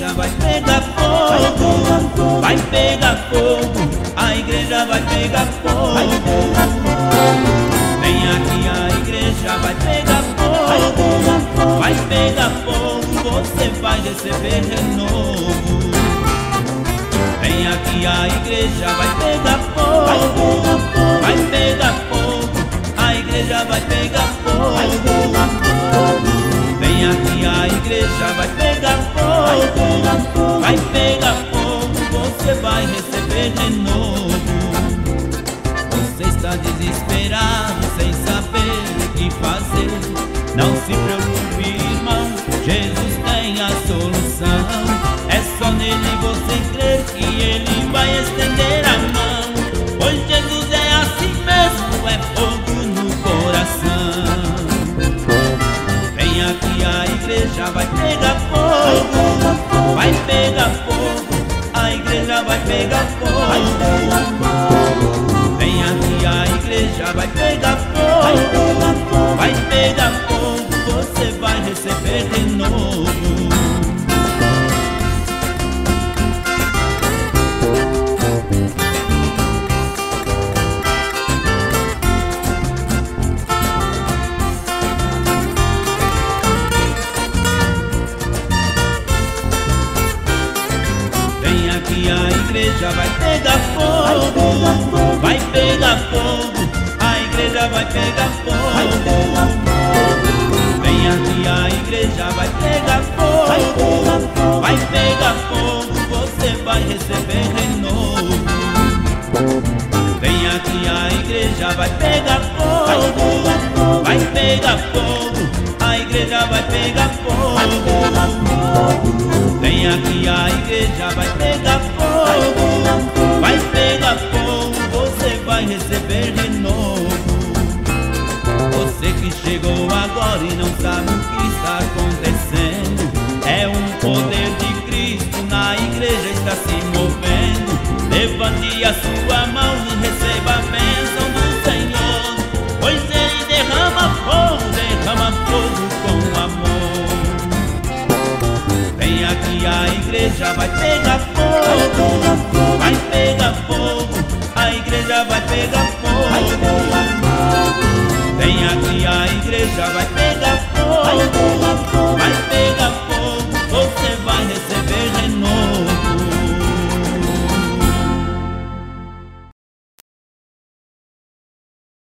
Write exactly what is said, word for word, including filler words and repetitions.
igreja vai pegar fogo, vai pegar fogo, a igreja vai pegar fogo. Vem aqui, a igreja vai pegar fogo, vai pegar fogo, você vai receber renovo. Vem aqui, a igreja vai pegar fogo, vai pegar fogo, a igreja vai pegar fogo. Vem aqui, a igreja vai pegar fogo, vai pegar fogo, você vai receber renovo. Você está desesperado, sem saber o que fazer. Não se preocupe, irmão, Jesus tem a solução. É só nele você crer que ele vai estender a mão, pois Jesus é assim mesmo, é fogo no coração. Vem aqui, a igreja vai pegar fogo, vai pegar fogo, a igreja vai pegar fogo. Vem aqui, a igreja vai pegar fogo, vai pegar fogo, você vai receber de novo. Vem aqui, a igreja vai pegar fogo, vai pegar fogo, a igreja vai pegar fogo. Vem aqui, a igreja vai pegar fogo, vai pegar fogo, você vai receber renovo. Vem aqui, a igreja vai pegar fogo, vai pegar fogo, a igreja vai pegar fogo. Vem aqui, a igreja vai pegar fogo, vai pegar fogo, você vai receber renovo. Você que chegou agora e não sabe o que está acontecendo, é um poder de Cristo na igreja, está se movendo. Levante a sua mão e receba a bênção do Senhor, pois ele derrama fogo, derrama fogo com amor. Vem aqui, a igreja vai pegar fogo, vai pegar fogo, a igreja vai pegar fogo. Vem aqui, a igreja vai pegar fogo,